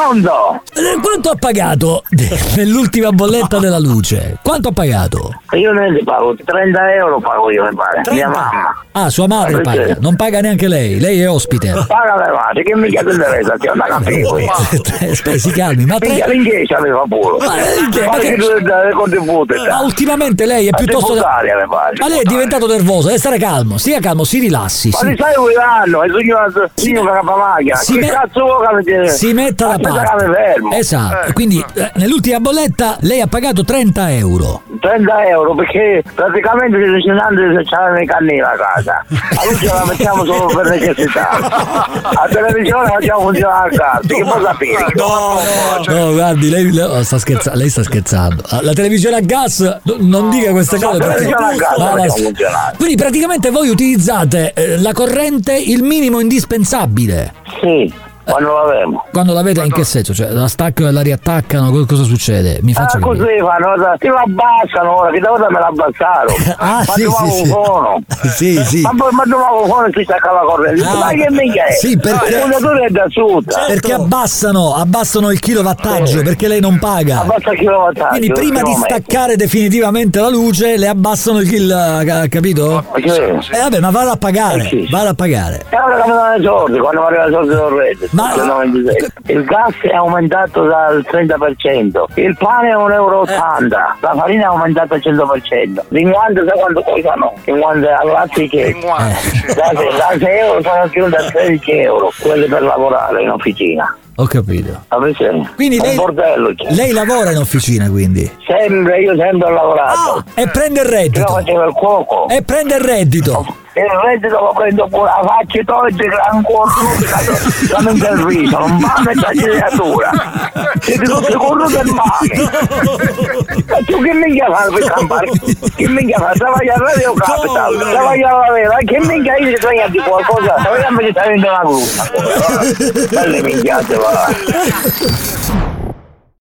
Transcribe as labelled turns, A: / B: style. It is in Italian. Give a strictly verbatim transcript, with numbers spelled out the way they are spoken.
A: Pronto?
B: Eh, Quanto ha pagato nell'ultima bolletta della luce? Quanto ha pagato?
A: Io ne pago trenta euro, pago io, mi pare. Mia mamma.
B: Ah, sua madre
A: Ma perché?
B: paga, non paga neanche lei, lei è ospite.
A: Paga la madre, che mica ti interessa, ti ho una capivo io.
B: Aspetta, si calmi, ma
A: Mica
B: tre...
A: l'inghesa aveva pure.
B: Ma che- ma
A: Ma
B: che-
A: che tu dai contributo?
B: Ma ultimamente lei è piuttosto...
A: Deputaria, mi pare.
B: Ma lei è diventato nervoso, deve stare calmo, stia calmo, si rilassi.
A: Ma
B: Si,
A: li sai guidando, è signor signor Capamaglia.
B: Si
A: Che
B: me-
A: cazzo vuoi che mi
B: si metta da
A: Aspetta
B: parte.
A: che mi fermo.
B: Esatto, quindi eh, nell'ultima bolletta lei ha pagato trenta euro.
A: trenta euro perché praticamente ci sono c'hanno le cannine a casa. La luce la mettiamo solo per necessità. La televisione la facciamo funzionare a casa. Che può sapere?
C: No,
B: No, guardi, lei, lei- oh, sta scherzando, lei sta scherzando. Ah, La televisione a gas, no, non dica queste cose
A: La
B: perché...
A: televisione a gas
B: Ma
A: la
B: la-
A: facciamo funzionare.
B: Quindi praticamente voi utilizzate eh, la corrente il minimo indispensabile.
A: Sì, quando l'avevo.
B: Quando l'avete in che senso? Cioè la staccano e la riattaccano, co- cosa succede? Mi faccia
A: Ah,
B: capire.
A: così fanno, ti la abbassano ora, che da volta me la abbassarono.
B: Ah,
A: ma
B: sì,
A: trovavo
B: sì,
A: un
B: sì.
A: fono.
B: Sì, sì.
A: Ma poi ma trovavo un fono e si stacca la corrente.
B: Ah,
A: ma che mica è?
B: sì, perché-
A: Il fondatore è da sud.
B: Perché abbassano, abbassano il kilowattaggio, perché lei non paga.
A: Abbassa il kilowattaggio.
B: Quindi prima di
A: chilometri.
B: staccare definitivamente la luce le abbassano il, il ha capito?
A: Ma che-
B: Eh vabbè, ma vada a pagare,
A: Eh sì.
B: vada a pagare.
A: E ora che mi danno i soldi, quando mi arriva i soldi del reddito,
B: Ma-
A: il gas è aumentato dal trenta per cento, il pane è un euro e ottanta, la farina è aumentata al cento per cento, l'inguante sai quanto costano? L'inguante al latte che da, da sei euro sono più da tredici euro, quelli per lavorare in officina.
B: Ho capito.
A: Avete?
B: Quindi
A: un
B: lei,
A: bordello c'è.
B: lei lavora in officina, quindi.
A: Sempre, io sempre ho lavorato.
B: E prende il
A: Io
B: reddito.
A: facevo il cuoco.
B: E prende il reddito.
A: E il reddito lo prendo pure la faccia toglie ancora la mente al viso, non vanno e la creatura. Siete tutti corrotti del male. Ma tu che minchia fai per campare? Che minchia fai? Travaglia a Radio Capital, travaglia alla vera, che minchia io ti segna di qualcosa? Vediamo che stai vendendo una grupa. Belle minchiate, va.